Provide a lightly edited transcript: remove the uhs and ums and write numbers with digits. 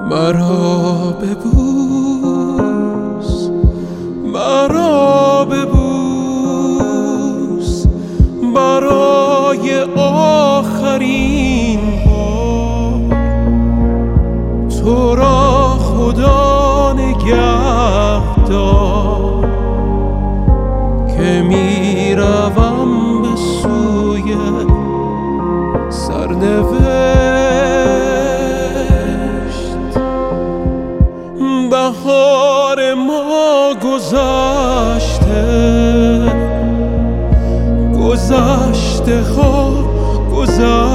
مرا ببوس، مرا ببوس برای آخرین بار. تو را خدا نگهدار که می روم به سوی سرنوشت. بهار ما گذشته، گذشته ها گذشته.